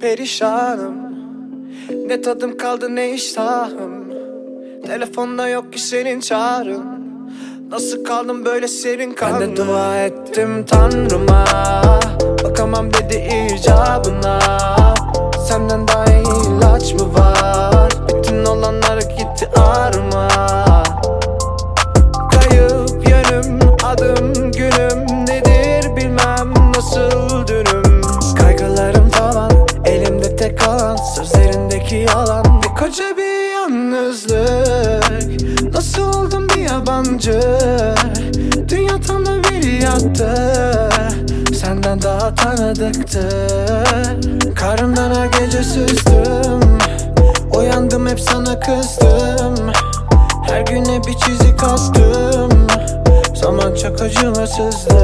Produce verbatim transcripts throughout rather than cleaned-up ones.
Perişanım, ne tadım kaldı ne iştahım. Telefonda yok ki senin çağrın. Nasıl kaldım böyle senin kanlı? Ben de dua ettim Tanrıma, bakamam dedi icabına. Senden daha iyi ilaç mı var? Bütün olanlar gitti ağrıma. Kayıp yönüm, adım günüm, nedir bilmem nasıl dünüm. Kaygılarım tavan, elimde tek kalan sözlerindeki yalan. Ve koca bir yalnızlık, nasıl oldum bir yabancı. Dünya tam da bir yattı, senden daha tanıdıktı. Karnımdan her gece süzdüm, uyandım hep sana kızdım. Her güne bir çizik attım, zaman çok acımasızdı.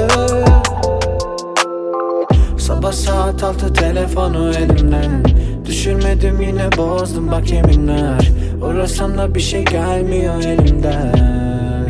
Sabah saat altı telefonu elimden, düşürmedim yine bozdum bak yeminler. Uğrasam da bir şey gelmiyor elimden.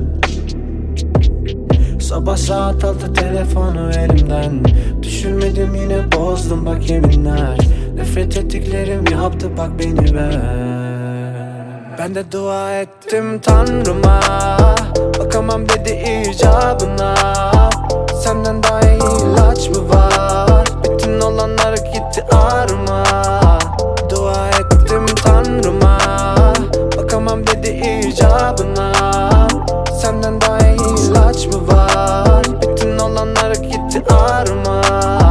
Sabah saat altı telefonu elimden, düşürmedim yine bozdum bak yeminler. Nefret ettiklerim yaptı bak beni ver. Ben de dua ettim Tanrıma, bakamam dedi icabına. Senden daha iyi ilaç mı var? Bütün olanlar gitti ağrıma. Dua ettim Tanrıma, bakamam dedi icabına. Senden daha iyi ilaç mı var? Bütün olanlar gitti ağrıma.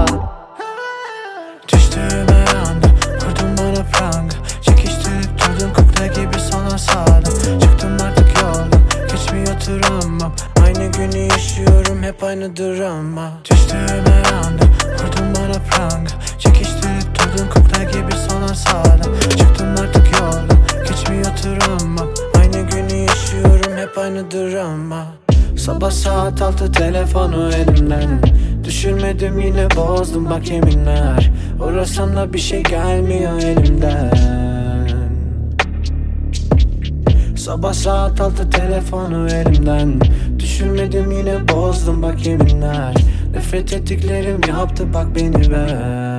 Düştüğüme anda vurdun bana pranga, çekiştirip durdun kukla gibi sana sağdım. Çıktım artık yoldan, geçmiyor travmam. Aynı günü yaşıyorum hep aynı drama. Düştüğüme anda vurdun bana pranga, çekiştirip durdun kukla gibi sana sağdım. Çıktım artık yoldan, geçmiyor travmam. Aynı günü yaşıyorum hep aynı drama. Sabah saat altı telefonu elimden, düşürmedim yine bozdum bak yeminler. Uğrasam da bir şey gelmiyor elimden. Sabah saat altı telefonu elimden, düşürmedim yine bozdum bak yeminler. Nefret ettiklerim yaptı bak beni ver.